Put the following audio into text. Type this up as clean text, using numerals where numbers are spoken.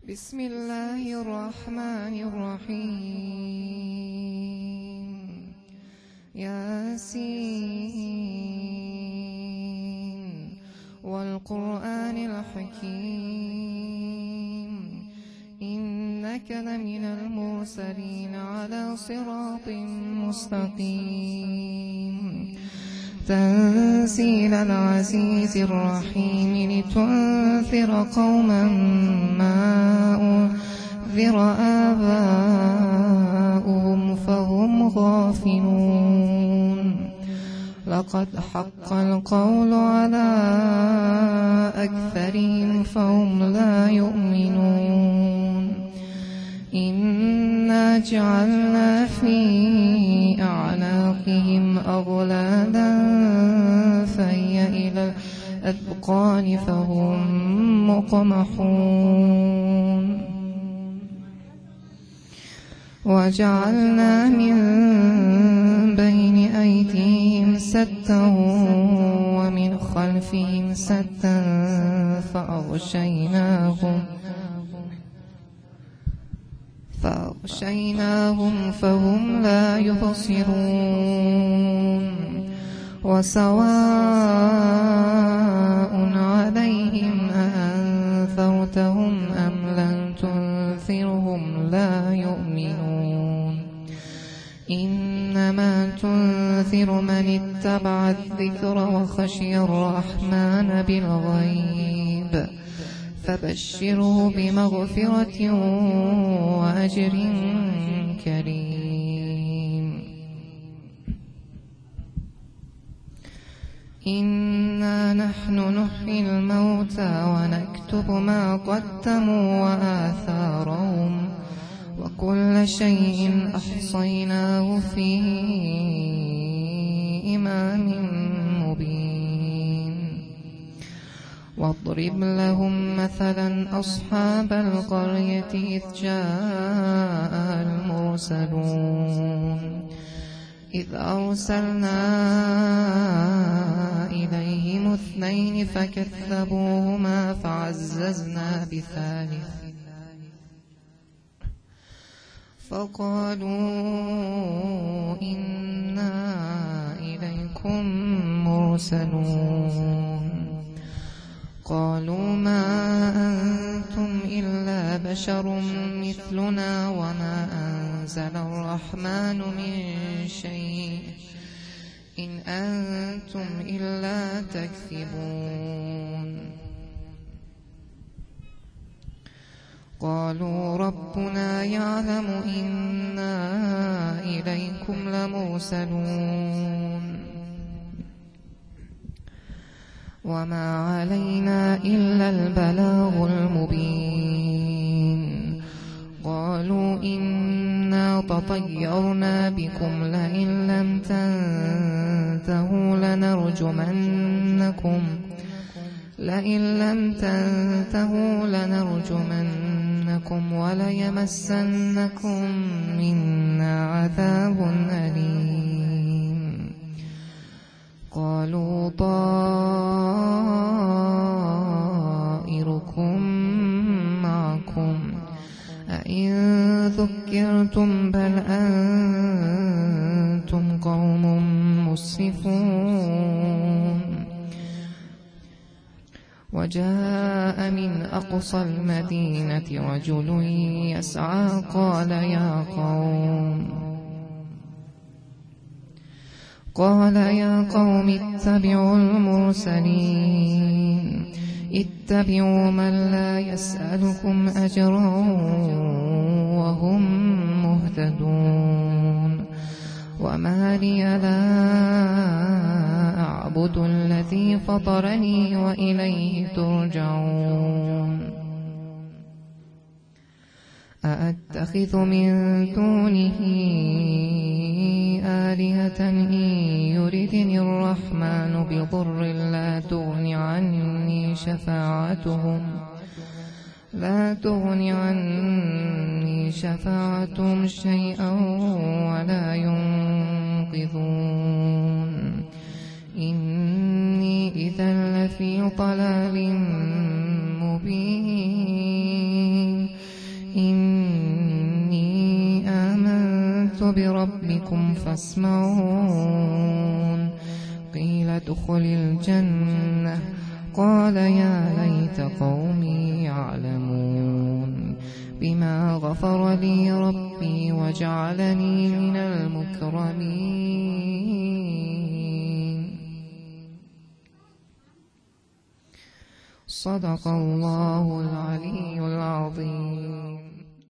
بسم الله الرحمن الرحيم. ياسين والقرآن الحكيم إنك لمن المرسلين على صراط مستقيم تنزيل العزيز الرحيم لتنذر قوما ما أنذر آباؤهم فهم غافلون لقد حق القول على أكثرهم فهم لا يؤمنون إنا جعلنا في أعناقهم أغلالا فهي إلى الأذقان فهم مقمحون وجعلنا من بين أيديهم سدا ومن خلفهم سدا فأغشيناهم فهم لا يبصرون وسواء عليهم أأنذرتهم أم لم تنذرهم لا يؤمنون إنما تنذر من اتبع الذكر وخشي الرحمن بالغيب فبشره بمغفرة وأجر كريم إنا نحن نحيي الموتى ونكتب ما قدموا وآثارهم وكل شيء أحصيناه في إمام مبين واضرب لهم مثلا أصحاب القرية إذ جاء المرسلون إذ أرسلنا إليهم اثنين فكذبوهما فعززنا بثالث فقالوا إنا إليكم مرسلون قالوا ما أنتم إلا بشر مثلنا وما أنزل الرحمن من شيء إن أنتم إلا تكذبون قالوا ربنا يعلم إنا إليكم لمرسلون وما علينا إلا البلاغ المبين قالوا إنا تطيرنا بكم لئن لم تنتهوا لنرجمنكم وليمسنكم منا عذاب أليم قالوا طائركم معكم أئن ذكرتم بل أنتم قوم مسرفون وجاء من أقصى المدينة رجل يسعى قال يا قوم اتبعوا المرسلين اتبعوا من لا يسألكم أجرا وهم مهتدون وما لي لا أعبد الذي فطرني وإليه ترجعون أأتخذ من دونه آلهة إن يردني الرحمن بضر لا تغن عني شفاعتهم شيئا ولا ينقذون إني إذا لفي ضلال مبين آمنت بربكم فاسمعون قيل ادخل الجنة قال يا ليت قومي يعلمون بما غفر لي ربي وجعلني من المكرمين. صدق الله العلي العظيم.